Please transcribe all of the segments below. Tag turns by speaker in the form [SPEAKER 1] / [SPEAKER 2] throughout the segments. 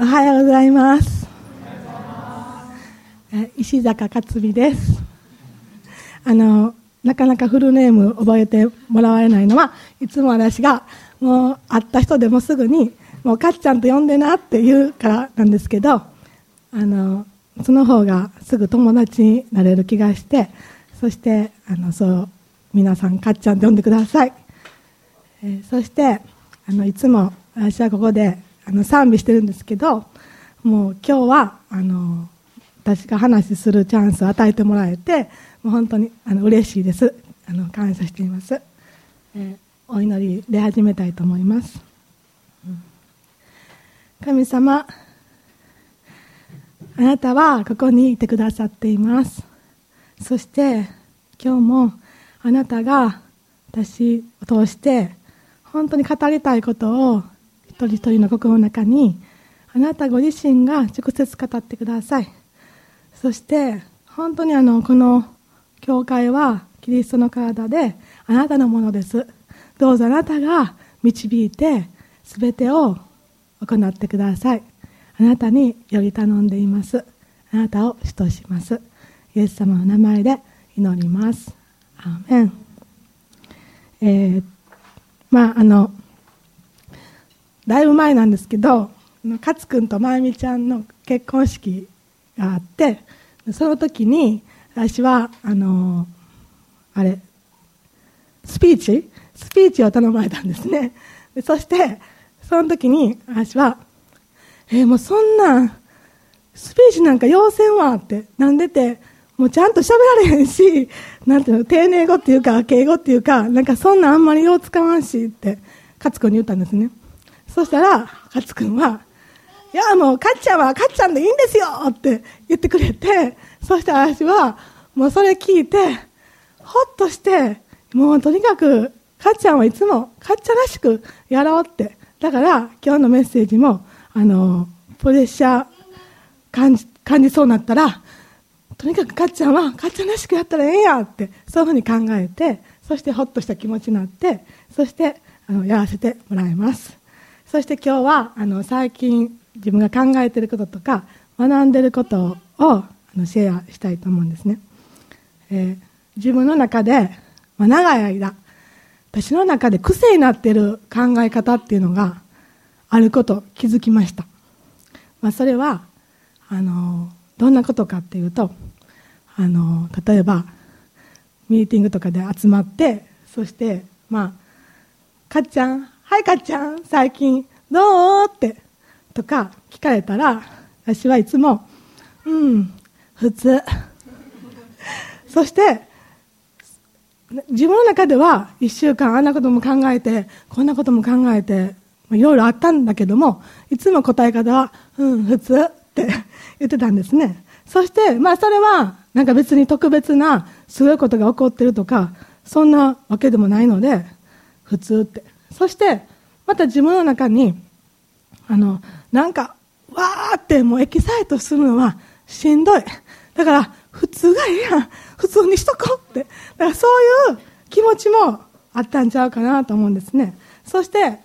[SPEAKER 1] おはようございます。石坂克美です。なかなかフルネーム覚えてもらえないのはいつも私がもう会った人でもすぐにもうかっちゃんと呼んでなって言うからなんですけど、その方がすぐ友達になれる気がして、そしてそう皆さんかっちゃんと呼んでください。そしていつも私はここで賛美してるんですけど、もう今日は私が話するチャンスを与えてもらえて、もう本当に嬉しいです。感謝しています。お祈りで始めたいと思います。神様、あなたはここにいてくださっています。そして今日もあなたが私を通して本当に語りたいことを一人一人の心の中にあなたご自身が直接語ってください。そして本当にこの教会はキリストの体であなたのものです。どうぞあなたが導いて全てを行ってください。あなたにより頼んでいます。あなたを主とします。イエス様の名前で祈ります。アーメン。だいぶ前なんですけど、勝君とまゆみちゃんの結婚式があって、その時に私はスピーチを頼まれたんですね。でそしてその時に私はもうそんなスピーチなんか要せんわってなんでて、もうちゃんと喋られへんし、なんていうの、丁寧語っていうか敬語っていうか、なんかそんなあんまりよう使わんしって勝君に言ったんですね。そしたら勝君は、いやもうかっちゃんはかっちゃんでいいんですよって言ってくれて、そして私はもうそれ聞いてほっとして、もうとにかくかっちゃんはいつもかっちゃんらしくやろうって。だから今日のメッセージもプレッシャー感じそうになったら、とにかくかっちゃんはかっちゃんらしくやったらええやって、そういうふうに考えて、そしてほっとした気持ちになって、そしてやらせてもらいます。そして今日は最近自分が考えていることとか学んでいることをシェアしたいと思うんですね。自分の中で、長い間私の中で癖になっている考え方っていうのがあること気づきました。それはどんなことかっていうと、例えばミーティングとかで集まって、そしてかっちゃん、はいかっちゃん最近どうってとか聞かれたら、私はいつも普通そして自分の中では1週間あんなことも考えてこんなことも考えていろいろあったんだけども、いつも答え方は普通って言ってたんですね。そしてそれはなんか別に特別なすごいことが起こってるとかそんなわけでもないので普通って。そしてまた自分の中になんかわーってもうエキサイトするのはしんどい、だから普通がいいやん、普通にしとこうって、だからそういう気持ちもあったんちゃうかなと思うんですね。そして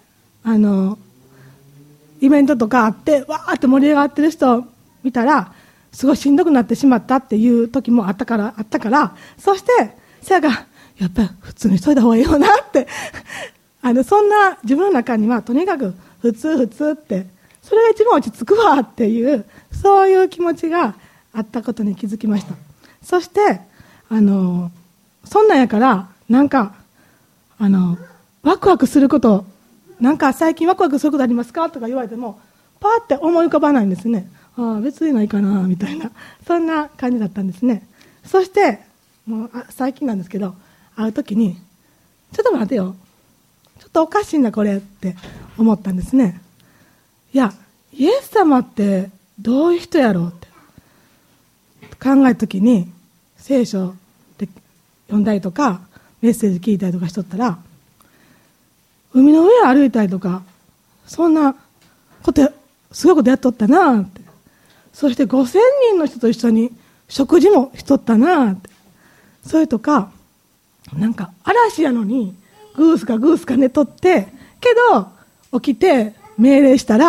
[SPEAKER 1] イベントとかあってわーって盛り上がってる人を見たらすごいしんどくなってしまったっていう時もあったから、そしてせやがやっぱり普通にしといた方がいいよなってそんな自分の中にはとにかく普通ってそれが一番落ち着くわっていうそういう気持ちがあったことに気づきました。そしてそんなんやからなんかワクワクすること、なんか最近ワクワクすることありますかとか言われてもパーって思い浮かばないんですね。別にないかなみたいな、そんな感じだったんですね。そしてもう最近なんですけど、会う時にちょっと待てよ、ちょっとおかしいなこれって思ったんですね。いやイエス様ってどういう人やろうって考えた時に、聖書で読んだりとかメッセージ聞いたりとかしとったら、海の上歩いたりとかそんなことすごいことやっとったなって、そして5000人の人と一緒に食事もしとったなって、それとかなんか嵐やのにグースか寝とってけど起きて命令したら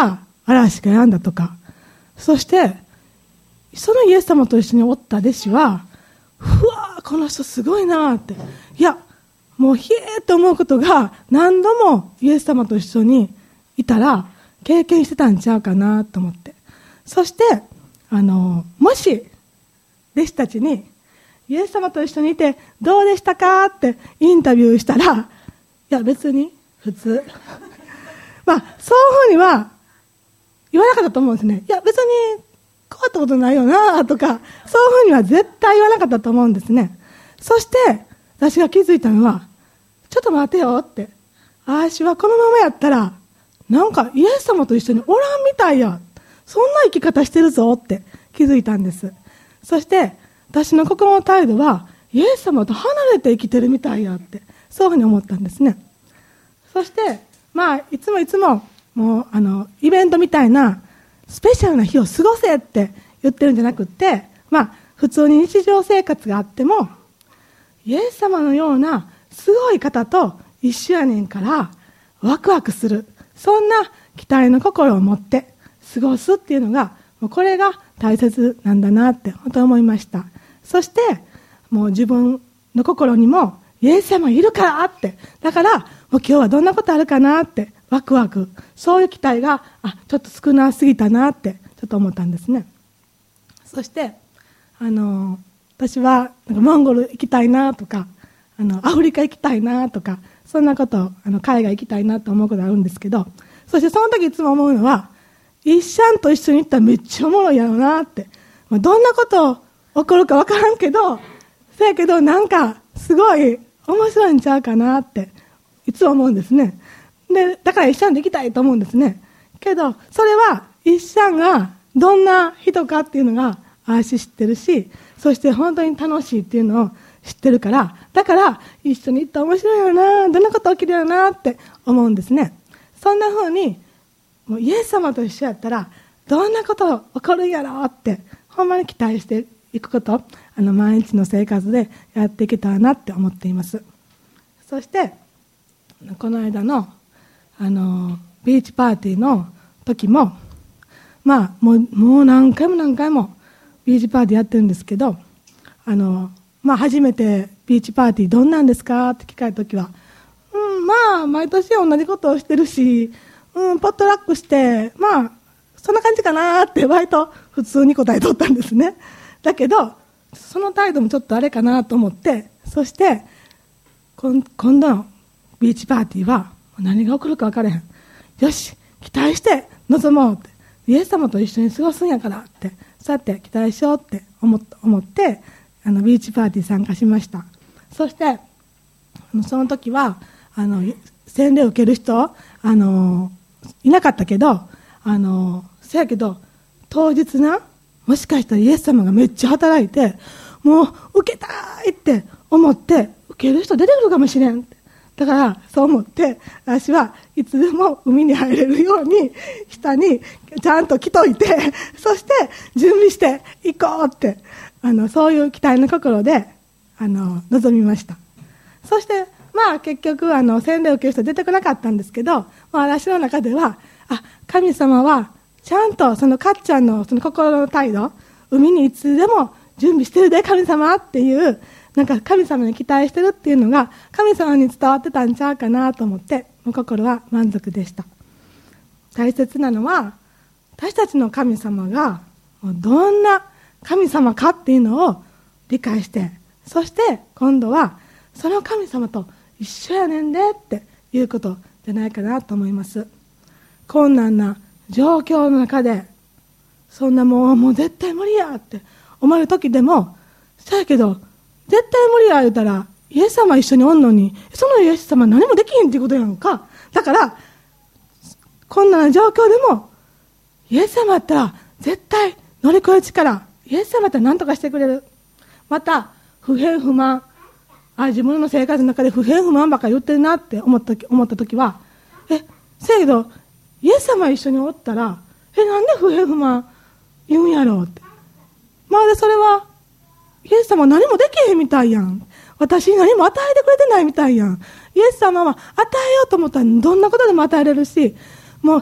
[SPEAKER 1] 嵐が止んだとか、そしてそのイエス様と一緒におった弟子は、うわーこの人すごいなーって、いやもうひえーと思うことが何度もイエス様と一緒にいたら経験してたんちゃうかなと思って、そしてもし弟子たちにイエス様と一緒にいてどうでしたかってインタビューしたら、いや別に普通まあそういうふうには言わなかったと思うんですね。いや別に変わったことないよなとか、そういうふうには絶対言わなかったと思うんですね。そして私が気づいたのは、ちょっと待てよって、私はこのままやったらなんかイエス様と一緒におらんみたいや、そんな生き方してるぞって気づいたんです。そして私の心の態度はイエス様と離れて生きてるみたいやって、そういうふうに思ったんですね。そしてまあいつももうイベントみたいなスペシャルな日を過ごせって言ってるんじゃなくって、まあ普通に日常生活があってもイエス様のようなすごい方と一緒やねんからワクワクする、そんな期待の心を持って過ごすっていうのが、もうこれが大切なんだなって本当に思いました。そしてもう自分の心にもイエス様いるからって、だからもう今日はどんなことあるかなってワクワク、そういう期待がちょっと少なすぎたなってちょっと思ったんですね。そして私はなんかモンゴル行きたいなとかアフリカ行きたいなとか、そんなこと海外行きたいなと思うことあるんですけど、そしてその時いつも思うのは、イッシャンと一緒に行ったらめっちゃおもろいやろなって、どんなこと起こるか分からんけど、そやけどなんかすごい面白いんちゃうかなっていつも思うんですね。でだからイッシャンで行きたいと思うんですね。けどそれはイッシャンがどんな人かっていうのが私知ってるし、そして本当に楽しいっていうのを知ってるから、だから一緒に行ったら面白いよな、どんなこと起きるよなって思うんですね。そんな風にもうイエス様と一緒やったらどんなこと起こるんやろってほんまに期待していくこと、毎日の生活でやっていけたらなって思っています。そしてこの間のビーチパーティーの時も、まあもう何回もビーチパーティーやってるんですけど、初めてビーチパーティーどんなんですかって聞かれた時は、まあ毎年同じことをしてるし、ポットラックしてまあそんな感じかなって割と普通に答えとったんですね。だけどその態度もちょっとあれかなと思って、そして今度のビーチパーティーは何が起こるか分からへん、よし期待して臨もうって、イエス様と一緒に過ごすんやからって、そうやって期待しようって思ってビーチパーティー参加しました。そしてその時は洗礼を受ける人いなかったけど、せやけど当日な、もしかしたらイエス様がめっちゃ働いて、もう受けたいって思って受ける人出てくるかもしれんって、だからそう思って私はいつでも海に入れるように下にちゃんと着といて、そして準備して行こうってそういう期待の心で臨みました。そしてまあ結局洗礼を受ける人出てこなかったんですけど、私の中では神様はちゃんとそのかっちゃんのその心の態度、海にいつでも準備してるで神様っていう、なんか神様に期待してるっていうのが神様に伝わってたんちゃうかなと思って、もう心は満足でした。大切なのは私たちの神様がどんな神様かっていうのを理解して、そして今度はその神様と一緒やねんでっていうことじゃないかなと思います。困難な状況の中でそんなもう絶対無理やって思う時でも、そうやけど絶対無理や言うたらイエス様一緒におんのに、そのイエス様何もできへんっていうことやんか。だから困難な状況でもイエス様やったら絶対乗り越える力、イエス様やったら何とかしてくれる。また不平不満、自分の生活の中で不平不満ばっかり言ってるなって思った時は、せやけどイエス様一緒におったらなんで不平不満言うんやろうって、まるでそれはイエス様は何もできへんみたいやん、私に何も与えてくれてないみたいやん。イエス様は与えようと思ったらどんなことでも与えれるし、もう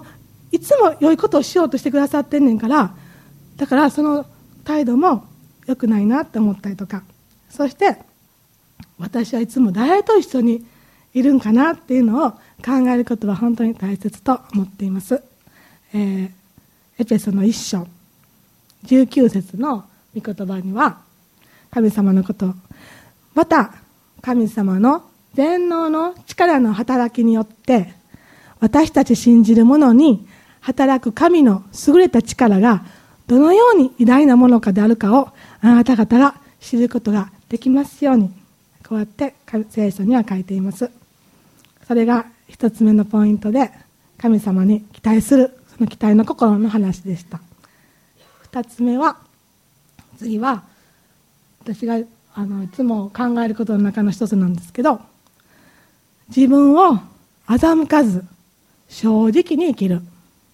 [SPEAKER 1] いつも良いことをしようとしてくださってんねんから、だからその態度も良くないなって思ったりとか、そして私はいつも誰と一緒にいるんかなっていうのを考えることは本当に大切と思っています。エペソの1章19節の御言葉には、神様のこと、また神様の全能の力の働きによって私たち信じる者に働く神の優れた力がどのように偉大なものかであるかをあなた方が知ることができますように、こうやって聖書には書いています。それが一つ目のポイントで、神様に期待する、その期待の心の話でした。二つ目は、次は私がいつも考えることの中の一つなんですけど、自分を欺かず正直に生きる。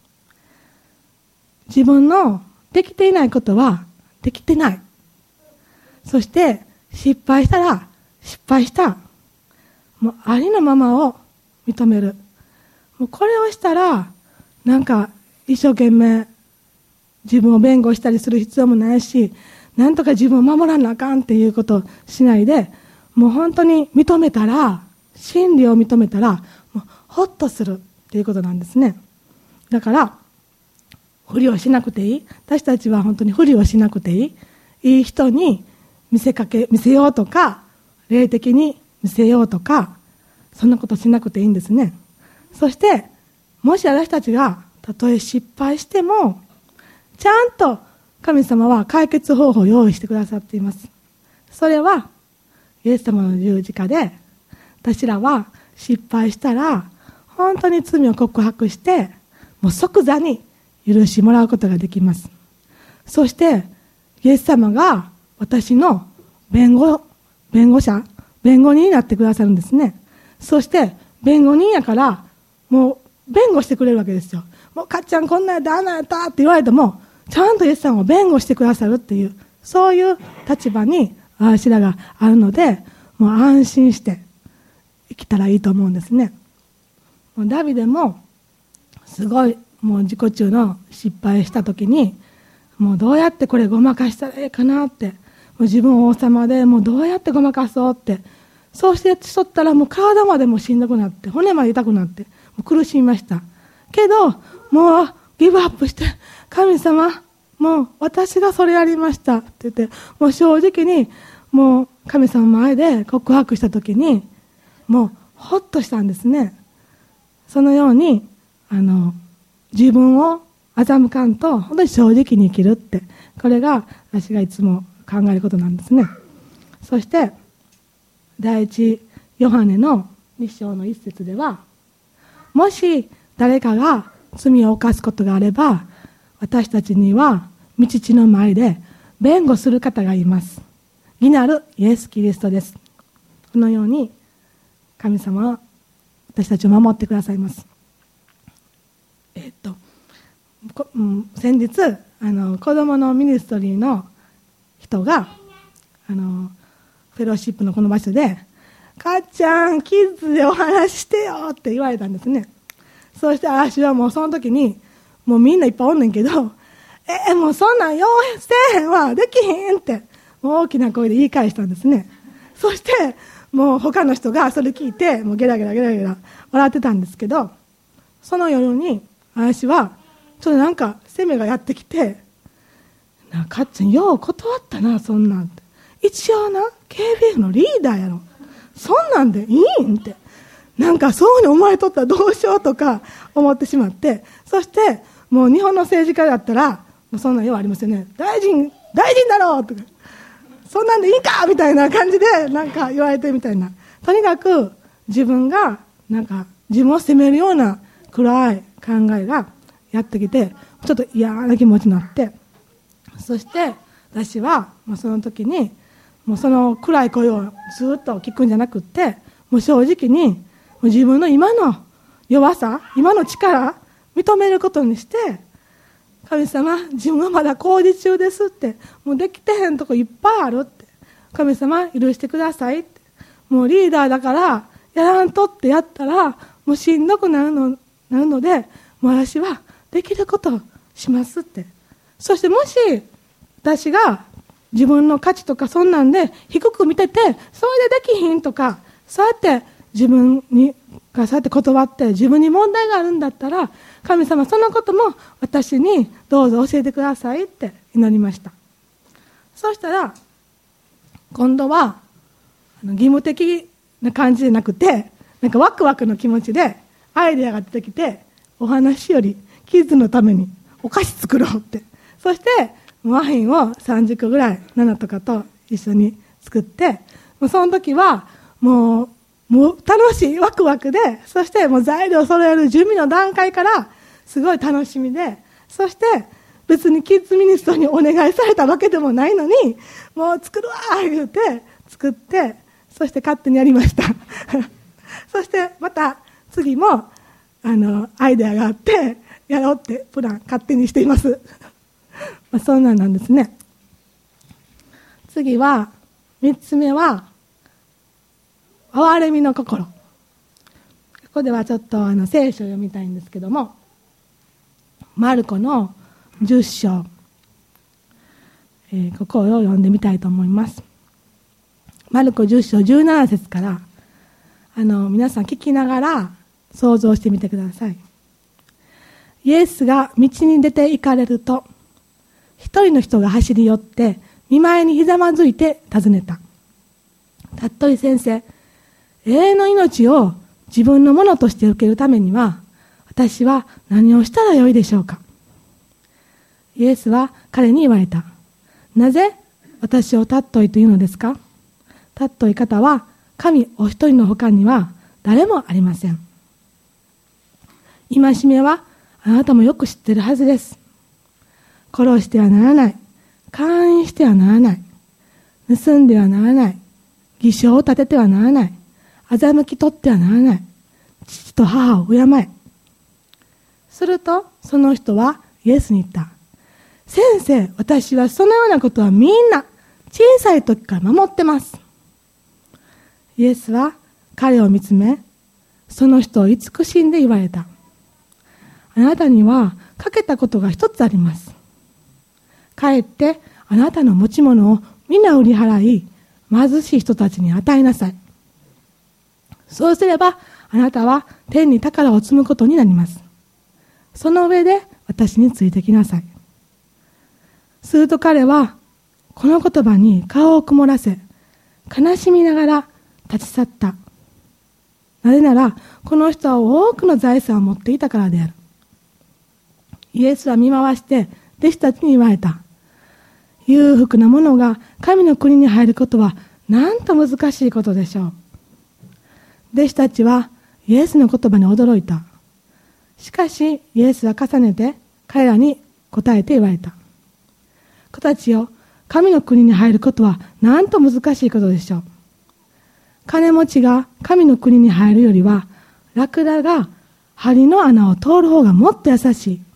[SPEAKER 1] 自分のできていないことはできてない。そして失敗したら失敗した。もうありのままを認める。もうこれをしたらなんか一生懸命自分を弁護したりする必要もないし、なんとか自分を守らなあかんっていうことをしないで、もう本当に認めたら、真理を認めたらもうホッとするっていうことなんですね。だから不利をしなくていい。私たちは本当に不利をしなくていい。いい人に見せようとか、霊的に見せようとか、そんなことしなくていいんですね。そしてもし私たちがたとえ失敗しても、ちゃんと神様は解決方法を用意してくださっています。それはイエス様の十字架で、私らは失敗したら本当に罪を告白して、もう即座に許しもらうことができます。そしてイエス様が私の弁護人になってくださるんですね。そして弁護人やからもう弁護してくれるわけですよ。もうかっちゃんこんなんやったあんなんやったって言われても、ちゃんとイエス様を弁護してくださるっていう、そういう立場に私らがあるので、もう安心して生きたらいいと思うんですね。もうダビデもすごいもう自己中の失敗した時に、もうどうやってこれごまかしたらいいかなって、もう自分王様でもうどうやってごまかそうって、そうしてしとったらもう体までもしんどくなって、骨まで痛くなってもう苦しみました。けどもうギブアップして、神様もう私がそれやりましたって言って、もう正直にもう神様前で告白した時に、もうほっとしたんですね。そのように自分を欺かんと本当に正直に生きるって、これが私がいつも考えることなんですね。そして第一ヨハネの2章の1節では、もし誰かが罪を犯すことがあれば、私たちには御父の前で弁護する方がいます。義なるイエス・キリストです。このように神様は私たちを守ってくださいます。先日子供のミニストリーの人がフェローシップのこの場所で、かっちゃんキッズでお話ししてよって言われたんですね。そうして私はもうその時に、もうみんないっぱいおんねんけど、もうそんなんようせえへんわ、できへんって大きな声で言い返したんですね。そしてもう他の人がそれ聞いてもうゲラゲラ笑ってたんですけど、その夜に私はちょっとなんか責めがやってきて、かっちゃんよう断ったな、そんなんって。一応な KBF のリーダーやろ、そんなんでいいんって、なんかそういうふうに思われとったらどうしようとか思ってしまって、そしてもう日本の政治家だったらもうそんなようありますよね。大臣だろうとか、そんなんでいいかみたいな感じでなんか言われてみたいな。とにかく自分がなんか自分を責めるような暗い考えがやってきて、ちょっと嫌な気持ちになって、そして私はもうその時にもうその暗い声をずっと聞くんじゃなくって、もう正直にもう自分の今の弱さ、今の力認めることにして、神様自分はまだ工事中ですって、もうできてへんとこいっぱいあるって、神様許してくださいって、もうリーダーだからやらんとってやったらもうしんどくなるので、もう私はできることをしますって。そしてもし私が自分の価値とかそんなんで低く見てて、それでできひんとか、そうやって自分がそうやって断って自分に問題があるんだったら、神様そのことも私にどうぞ教えてくださいって祈りました。そうしたら今度は義務的な感じじゃなくて、なんかワクワクの気持ちでアイデアが出てきて、お話よりキッズのためにお菓子作ろうって。そしてマフィンを30個ぐらいナナとかと一緒に作って、もうその時はもう楽しいワクワクで、そしてもう材料を揃える準備の段階からすごい楽しみで、そして別にキッズミニストにお願いされたわけでもないのに、もう作るわー言うて作って、そして勝手にやりましたそしてまた次もアイデアがあってやろうってプラン勝手にしていますそんなんですね。次は3つ目は憐れみの心。ここではちょっと聖書を読みたいんですけども、マルコの10章、ここを読んでみたいと思います。マルコ10章17節から皆さん聞きながら想像してみてください。イエスが道に出て行かれると、一人の人が走り寄って見舞いにひざまずいて尋ねた。たっとい先生、永遠の命を自分のものとして受けるためには、私は何をしたらよいでしょうか。イエスは彼に言われた。なぜ私を尊いというのですか。尊い方は神お一人の他には誰もありません。戒めはあなたもよく知っているはずです。殺してはならない。姦淫してはならない。盗んではならない。偽証を立ててはならない。欺き取ってはならない。父と母を敬え。するとその人はイエスに言った。先生、私はそのようなことはみんな小さい時から守ってます。イエスは彼を見つめ、その人を慈しんで言われた。あなたには欠けたことが一つあります。帰ってあなたの持ち物を皆売り払い、貧しい人たちに与えなさい。そうすればあなたは天に宝を積むことになります。その上で私についてきなさい。すると彼はこの言葉に顔を曇らせ、悲しみながら立ち去った。なぜならこの人は多くの財産を持っていたからである。イエスは見回して弟子たちに言われた。裕福な者が神の国に入ることはなんと難しいことでしょう。弟子たちはイエスの言葉に驚いた。しかしイエスは重ねて彼らに答えて言われた。子たちよ、神の国に入ることはなんと難しいことでしょう。金持ちが神の国に入るよりは、ラクダが針の穴を通る方がもっと優しい。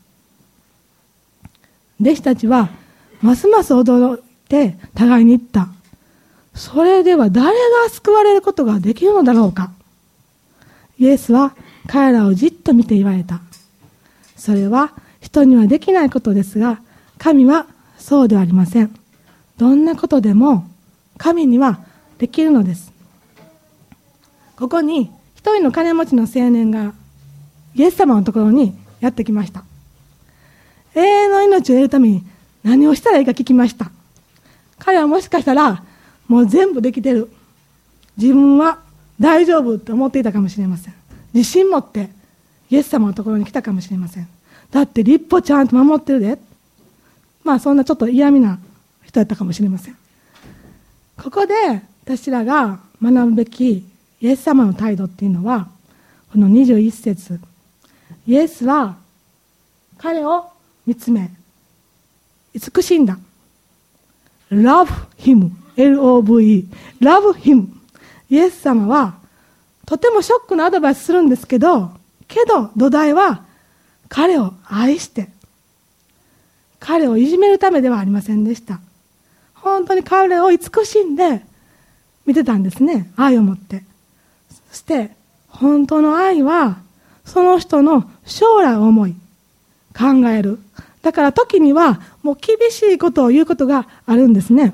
[SPEAKER 1] 弟子たちはますます驚いて互いに言った。それでは誰が救われることができるのだろうか。イエスは彼らをじっと見て言われた。それは人にはできないことですが、神はそうではありません。どんなことでも神にはできるのです。ここに一人の金持ちの青年がイエス様のところにやってきました。永遠の命を得るために何をしたらいいか聞きました。彼はもしかしたらもう全部できてる、自分は大丈夫と思っていたかもしれません。自信持ってイエス様のところに来たかもしれません。だって立法ちゃんと守ってるで。そんなちょっと嫌味な人だったかもしれません。ここで私らが学ぶべきイエス様の態度っていうのは、この21節、イエスは彼を見つめ慈しんだ。 Love him L-O-V-E Love him。 イエス様はとてもショックなアドバイスするんですけど土台は彼を愛して彼をいじめるためではありませんでした。本当に彼を慈しんで見てたんですね、愛を持って。そして本当の愛はその人の将来を思い、 考える。だから時にはもう厳しいことを言うことがあるんですね。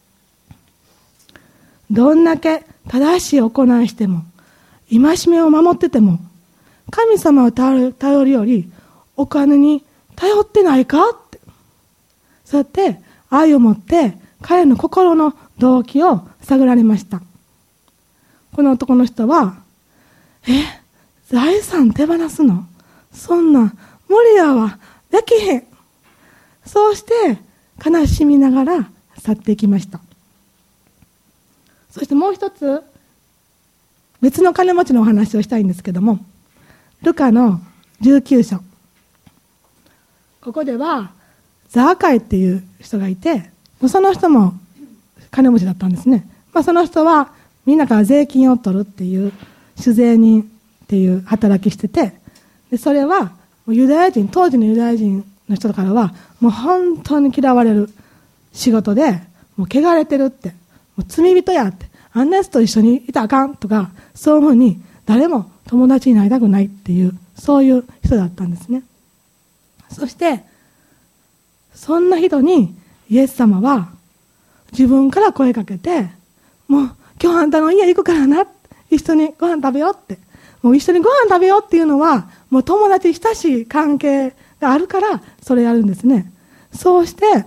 [SPEAKER 1] どんだけ正しい行いしても、戒めを守ってても、神様を頼るよりお金に頼ってないかって、そうやって愛を持って彼の心の動機を探られました。この男の人は、財産手放すの？そんな無理やわ、できへん。そうして悲しみながら去っていきました。そしてもう一つ別の金持ちのお話をしたいんですけども、ルカの19章、ここではザーカイっていう人がいて、その人も金持ちだったんですね。その人はみんなから税金を取るっていう主税人っていう働きしてて、でそれはユダヤ人、当時のユダヤ人の人からはもう本当に嫌われる仕事で、もう汚れてるって、もう罪人やって、あんなやつと一緒にいたらあかんとか、そういうふうに誰も友達になりたくないっていう、そういう人だったんですね。そしてそんな人にイエス様は自分から声かけて、もう今日あんたの家行くからな、一緒にご飯食べようって、もう一緒にご飯食べようっていうのはもう友達、親しい関係があるからそれやるんですね。そうして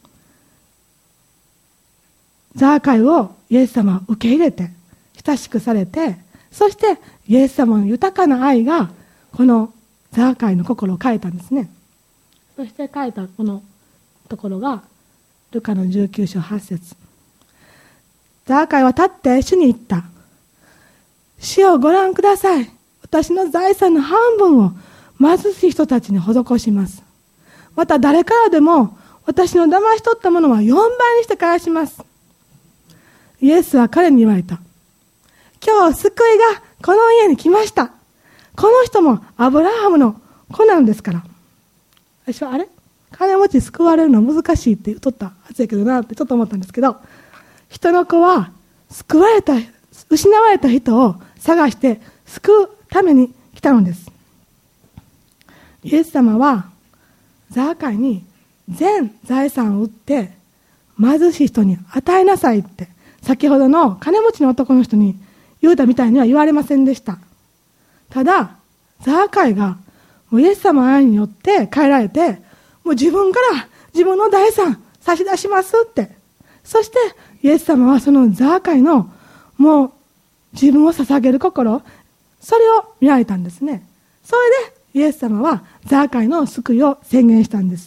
[SPEAKER 1] ザーカイをイエス様は受け入れて親しくされて、そしてイエス様の豊かな愛がこのザーカイの心を変えたんですね。そして変えたこのところがルカの19章8節、ザーカイは立って主に言った。主をご覧ください。私の財産の半分を貧しい人たちに施します。また誰からでも私の騙し取ったものは4倍にして返します。イエスは彼に言われた。今日救いがこの家に来ました。この人もアブラハムの子なんですから。私は金持ち救われるの難しいって言っとったはずやけどなってちょっと思ったんですけど、人の子は失われた人を探して救うために来たのです。イエス様はザーカイに全財産を売って貧しい人に与えなさいって先ほどの金持ちの男の人に言うたみたいには言われませんでした。ただザーカイがもうイエス様の愛によって変えられて、もう自分から自分の財産差し出しますって、そしてイエス様はそのザーカイのもう自分を捧げる心、それを見られたんですね。それでイエス様はザーカイの救いを宣言したんです。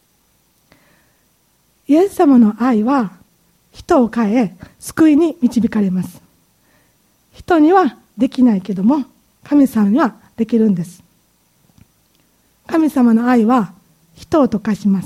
[SPEAKER 1] イエス様の愛は人を変え救いに導かれます。人にはできないけども神様にはできるんです。神様の愛は人を溶かします。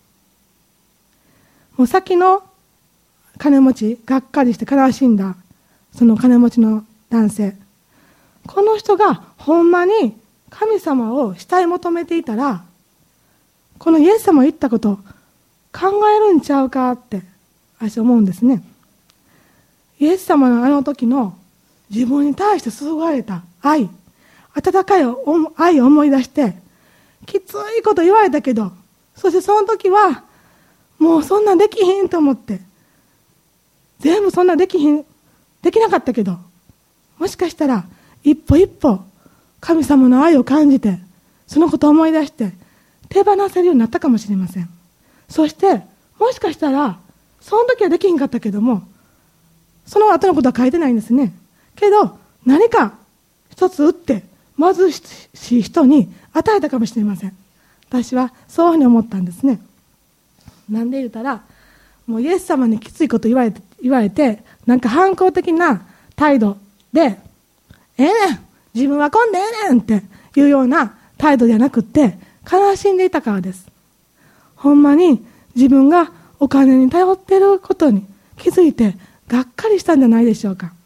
[SPEAKER 1] もう先の金持ち、がっかりして悲しんだその金持ちの男性、この人がほんまに神様を慕い求めていたら、このイエス様が言ったことを考えるんちゃうかって私は思うんですね。イエス様のあの時の自分に対して注がれた愛、温かい愛を思い出して、きついこと言われたけど、そしてその時はもうそんなんできひんと思って、全部そんなできなかったけど、もしかしたら一歩一歩神様の愛を感じて、そのことを思い出して手放せるようになったかもしれません。そしてもしかしたらその時はできひんかったけども、その後のことは書いてないんですね。けど何か一つ打って貧しい人に与えたかもしれません。私はそういうふうに思ったんですね。なんで言うたら、もうイエス様にきついこと言われてなんか反抗的な態度で、自分はこんでっていうような態度じゃなくって悲しんでいたからです。ほんまに自分がお金に頼っていることに気づいてがっかりしたんじゃないでしょうか。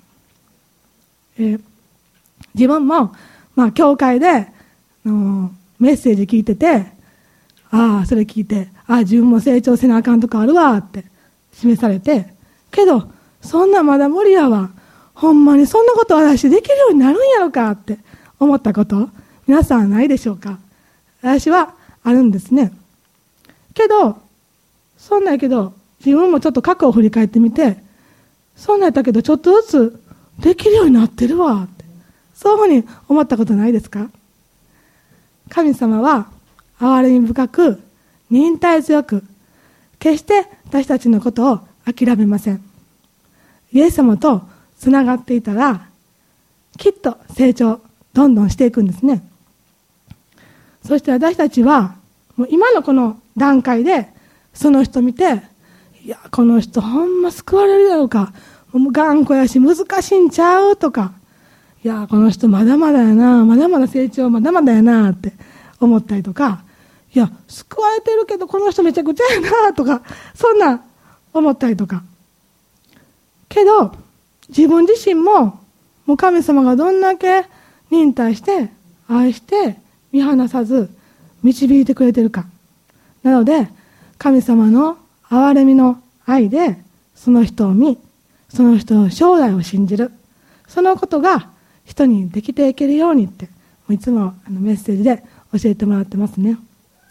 [SPEAKER 1] 自分も教会でメッセージ聞いてて、それ聞いて自分も成長せなあかんとかあるわって示されて、けどそんなまだ無理やわ、ほんまにそんなこと私できるようになるんやろかって思ったこと、皆さんはないでしょうか。 私はあるんですね。けどそんなんやけど、自分もちょっと過去を振り返ってみて、そんなんやったけどちょっとずつできるようになってるわって、そういうふうに思ったことないですか？神様は憐れみ深く、忍耐強く、決して私たちのことを諦めません。イエス様とつながっていたら、きっと成長どんどんしていくんですね。そして私たちはもう今のこの段階でその人見て、いやこの人ほんま救われるやろうか、もう頑固やし難しいんちゃうとか、いやこの人まだまだやな、まだまだ成長まだまだやなって思ったりとか、いや救われてるけどこの人めちゃくちゃやなとか、そんな思ったりとか。けど自分自身ももう神様がどんだけ忍耐して愛して見放さず導いてくれてるか。なので神様の憐れみの愛でその人を見、その人の将来を信じる、そのことが人にできていけるようにっていつもメッセージで教えてもらってますね。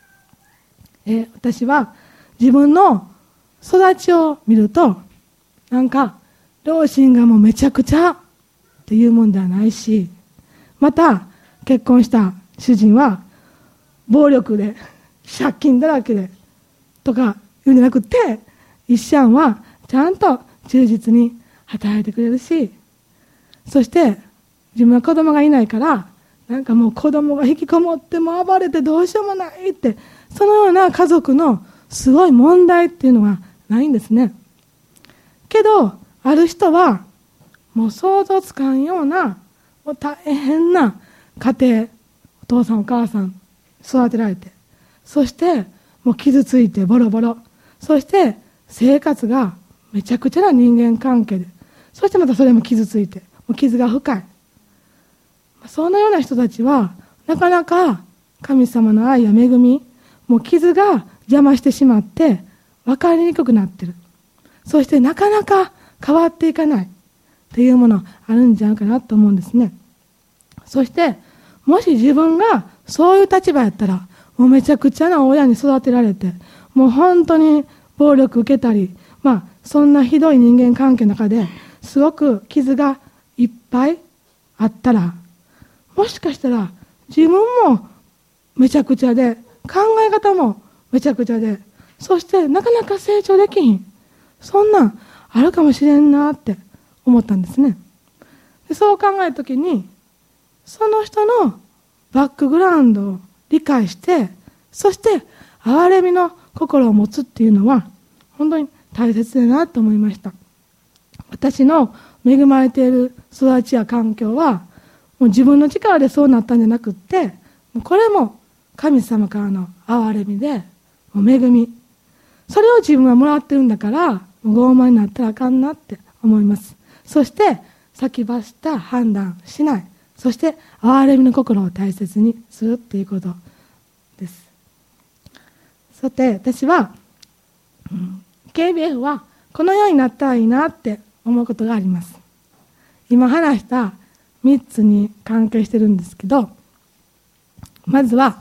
[SPEAKER 1] 私は自分の育ちを見ると、なんか両親がもうめちゃくちゃっていうもんではないし、また結婚した主人は暴力で借金だらけでとかいうんじゃなくて、一シャンはちゃんと忠実に働いてくれるし、そして自分は子供がいないから、なんかもう子供が引きこもっても暴れてどうしようもないって、そのような家族のすごい問題っていうのはないんですね。けどある人はもう想像つかんようなもう大変な家庭、お父さんお母さん育てられて、そしてもう傷ついてボロボロ、そして生活がめちゃくちゃな人間関係で、そしてまたそれも傷ついて、もう傷が深い。そのような人たちはなかなか神様の愛や恵み、もう傷が邪魔してしまって分かりにくくなってる。そしてなかなか変わっていかないっていうものあるんじゃないかなと思うんですね。そしてもし自分がそういう立場やったら、もうめちゃくちゃな親に育てられて、もう本当に暴力受けたり、そんなひどい人間関係の中ですごく傷がいっぱいあったら、もしかしたら自分もめちゃくちゃで、考え方もめちゃくちゃで、そしてなかなか成長できひん、そんなんあるかもしれんなって思ったんですね。でそう考えるときに、その人のバックグラウンドを理解して、そして憐れみの心を持つっていうのは本当に大切だなと思いました。私の恵まれている育ちや環境はもう自分の力でそうなったんじゃなくって、これも神様からの憐れみで、もう恵み、それを自分はもらってるんだから、傲慢になったらあかんなって思います。そして先走った判断しない、そして憐れみの心を大切にするっていうことです。さて私は、KBF はこのようになったらいいなって思うことがあります。今話した3つに関係してるんですけど、まずは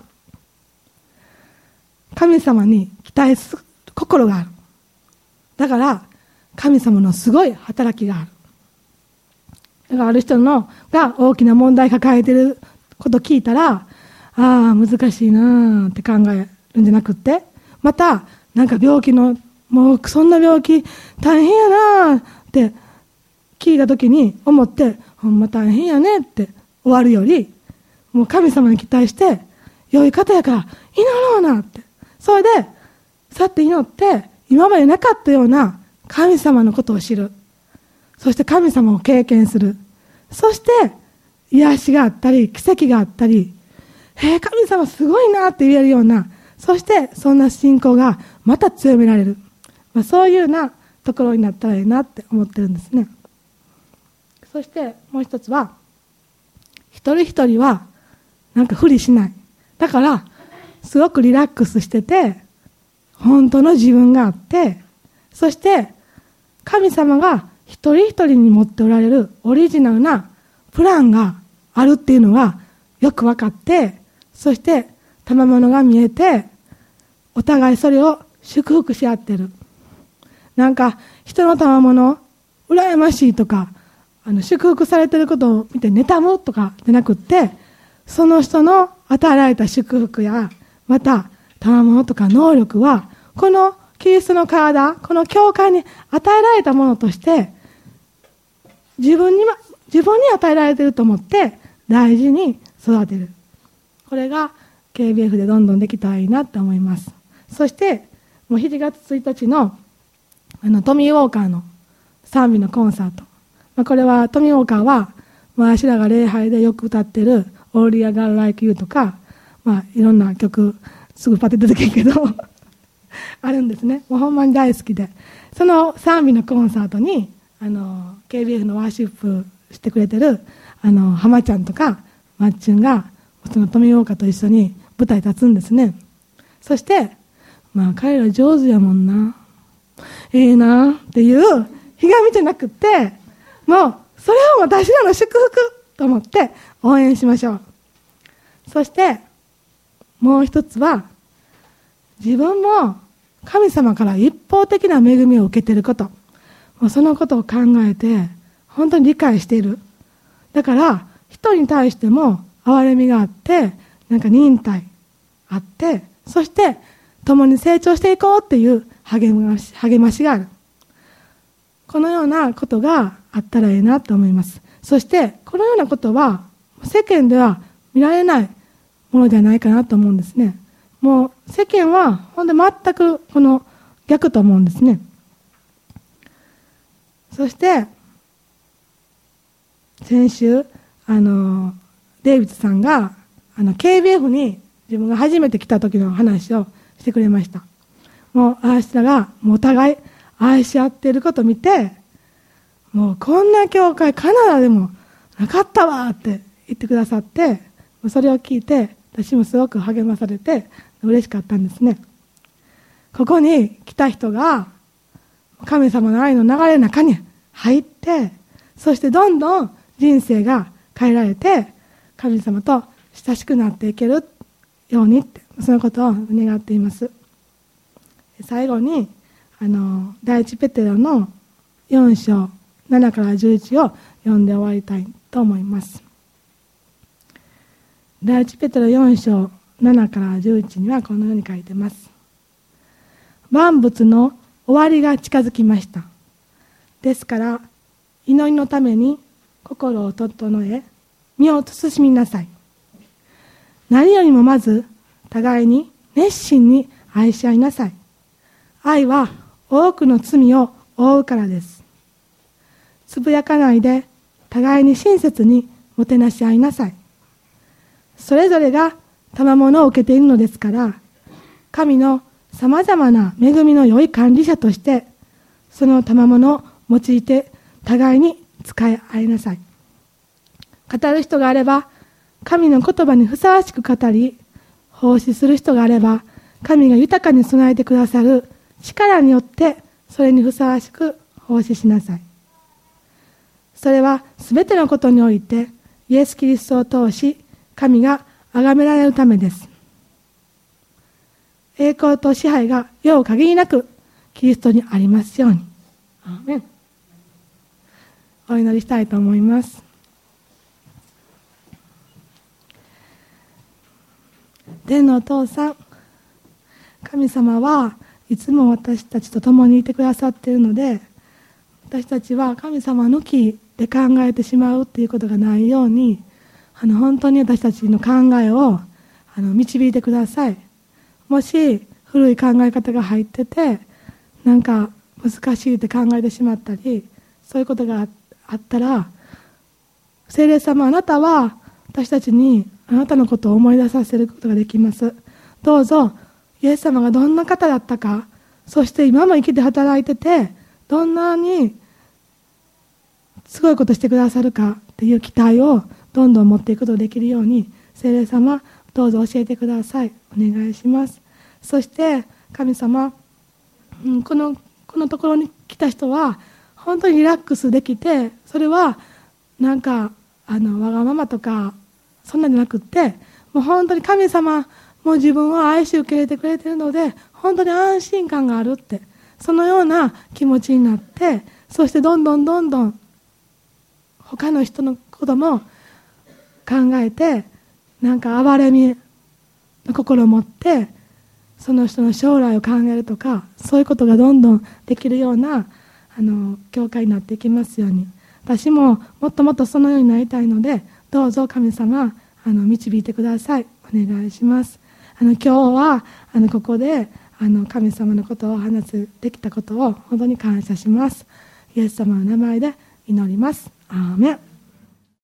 [SPEAKER 1] 神様に期待する心がある。だから神様のすごい働きがある。だからある人が大きな問題抱えていることを聞いたら、難しいなって考えるんじゃなくって、またなんか病気の、もうそんな病気大変やなって聞いた時に思って、ほんま大変やねって終わるより、もう神様に期待して良い方やから祈ろうなって、それで去って祈って、今までなかったような神様のことを知る、そして神様を経験する、そして癒しがあったり奇跡があったり、神様すごいなって言えるような、そしてそんな信仰がまた強められる、そういうようなところになったらいいなって思ってるんですね。そしてもう一つは、一人一人はなんか不利しない、だからすごくリラックスしてて、本当の自分があって、そして神様が一人一人に持っておられるオリジナルなプランがあるっていうのがよく分かって、そして賜物が見えて、お互いそれを祝福し合ってる。なんか人の賜物羨ましいとか、祝福されてることを見て妬むとかじゃなくって、その人の与えられた祝福やまた賜物とか能力は、このキリストの体、この教会に与えられたものとして自分に与えられていると思って大事に育てる。これが KBF でどんどんできたらいいなと思います。そしてもう7月1日のトミー・ウォーカーの賛美のコンサート、これはトミー・ウォーカーは私らが礼拝でよく歌ってるオーリア・ガー・ライク・ユーとか、いろんな曲すぐパッて出てくるけどあるんですね。もうほんまに大好きで、その賛美のコンサートにKBF のワーシップしてくれてる浜ちゃんとかマッチュンがその富岡と一緒に舞台立つんですね。そして彼ら上手やもんな、なっていうひがみじゃなくて、もうそれを私らの祝福と思って応援しましょう。そしてもう一つは、自分も神様から一方的な恵みを受けていること、そのことを考えて本当に理解している。だから人に対しても憐れみがあって、なんか忍耐あって、そして共に成長していこうっていう励ましがある。このようなことがあったらいいなと思います。そしてこのようなことは世間では見られないものではないかなと思うんですね。もう世間はほんで全くこの逆と思うんですね。そして先週デイビッドさんがKBF に自分が初めて来た時の話をしてくれました。もう私らがもうお互い愛し合っていることを見て、もうこんな教会カナダでもなかったわって言ってくださって、それを聞いて私もすごく励まされて嬉しかったんですね。ここに来た人が神様の愛の流れの中に入って、そしてどんどん人生が変えられて神様と親しくなっていけるようにって、そのことを願っています。最後に第一ペテロの4章7から11を読んで終わりたいと思います。第一ペテロ4章7から11にはこのように書いてます。万物の終わりが近づきました。ですから祈りのために心を整え、身を慎みなさい。何よりもまず互いに熱心に愛し合いなさい。愛は多くの罪を負うからです。つぶやかないで互いに親切にもてなし合いなさい。それぞれが賜物を受けているのですから、神のさまざまな恵みの良い管理者としてその賜物を用いて互いに使い合いなさい。語る人があれば神の言葉にふさわしく語り、奉仕する人があれば神が豊かに備えてくださる力によってそれにふさわしく奉仕しなさい。それはすべてのことにおいてイエス・キリストを通し神が崇められるためです。栄光と支配が世を限りなくキリストにありますように。アーメン。お祈りしたいと思います。天のお父さん、神様はいつも私たちと共にいてくださっているので、私たちは神様抜きで考えてしまうということがないように、本当に私たちの考えを導いてください。もし古い考え方が入ってて、なんか難しいって考えてしまったり、そういうことがあったら、聖霊様、あなたは私たちにあなたのことを思い出させることができます。どうぞイエス様がどんな方だったか、そして今も生きて働いててどんなにすごいことしてくださるかっていう期待をどんどん持っていくことができるように、聖霊様どうぞ教えてください。お願いします。そして神様、このところに来た人は本当にリラックスできて、それはなんかわがままとかそんなんじゃなくって、もう本当に神様もう自分を愛し受け入れてくれているので本当に安心感があるって、そのような気持ちになって、そしてどんどん他の人のことも考えて、なんか憐れみの心を持ってその人の将来を考えるとか、そういうことがどんどんできるような教会になっていきますように、私ももっともっとそのようになりたいので、どうぞ神様導いてください。お願いします。今日はここで神様のことを話できたことを本当に感謝します。イエス様の名前で祈ります。アーメン。